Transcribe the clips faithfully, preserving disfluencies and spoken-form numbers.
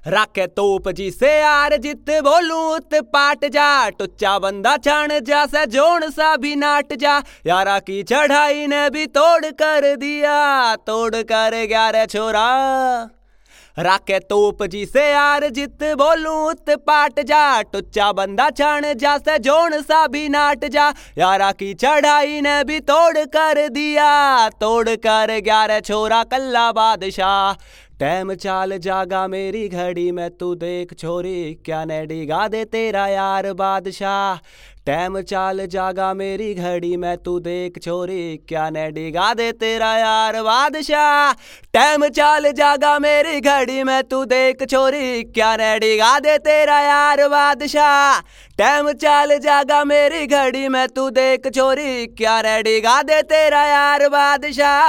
राखे तोप जी से यार जित बोलूं उत पाट जा। टुच्चा बंदा छान जा से जोन सा भी नाट जा। यारा की चढ़ाई ने भी तोड़ कर दिया, तोड़ कर ग्यारह छोरा। राखे तोप जी से यार जित बोलूं उत पाट जा। टुच्चा बंदा छान जा से जोन सा भी नाट जा। यारा की चढ़ाई ने भी तोड़ कर दिया, तोड़ कर ग्यारह छोरा कल्ला बादशाह। टैम चाल जागा मेरी घड़ी में तू देख छोरी, क्या ने डिगा दे तेरा यार बादशाह। टैम चाल जागा मेरी घड़ी में तू देख छोरी, क्या ने डिगा दे तेरा यार बादशाह। टैम चाल जागा मेरी घड़ी में तू देख छोरी, क्या ने डिगा दे तेरा यार बादशाह। टैम चाल जागा मेरी घड़ी में तू देख छोरी, क्या ने डिगा दे तेरा यार बादशाह।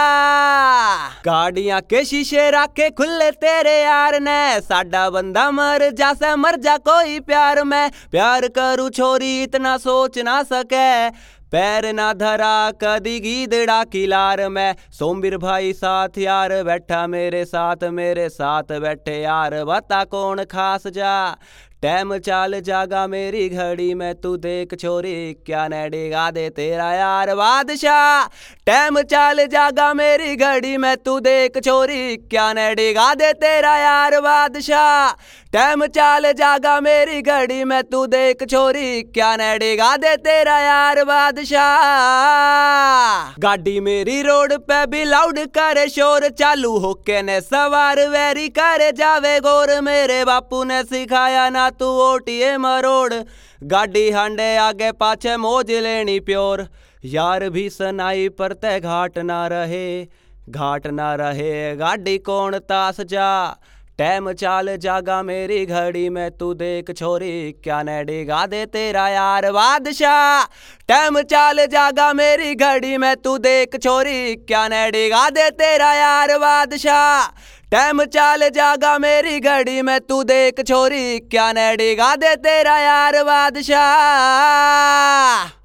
गाड़ियां के शीशे राखे खुले तेरे यार ने, साडा बंदा मर जा से मर जा कोई प्यार में। प्यार करूं छोरी इतना सोच ना सके, पैर ना धरा कदी गीदड़ा की लार में। सोमवीर भाई साथ यार बैठा मेरे साथ, मेरे साथ बैठे यार बता कौन खास जा। टैम चाल जागा मेरी घड़ी में तू देख छोरी, क्या ने डिगा दे तेरा यार बादशाह। टैम चाल जागा मेरी घड़ी में तू देख छोरी, क्या ने डिगा दे तेरा यार बादशाह। टैम चाल जागा मेरी घड़ी में तू देख छोरी, क्या ने डिगा दे तेरा यार बादशाह। गाड़ी मेरी रोड पे भी लाउड करे शोर, चालू होके ने सवार वेरी करे जावे गोर। मेरे बापू ने सिखाया ना तू ओटिए मरोड़, गाड़ी हांडे आगे पाछे मौज लेनी प्योर। यार भी सनाई पर ते घाट ना रहे, घाट ना रहे गाड़ी कौन तास जा। टैम चाल जागा मेरी घड़ी में तू देख छोरी, क्या ने डिगा दे तेरा यार बादशाह। टैम चाल जागा मेरी घड़ी में तू देख छोरी, क्या ने डिगा दे तेरा यार बादशाह। टैम चाल जागा मेरी घड़ी में तू देख छोरी, क्या ने डिगा दे तेरा यार बादशाह।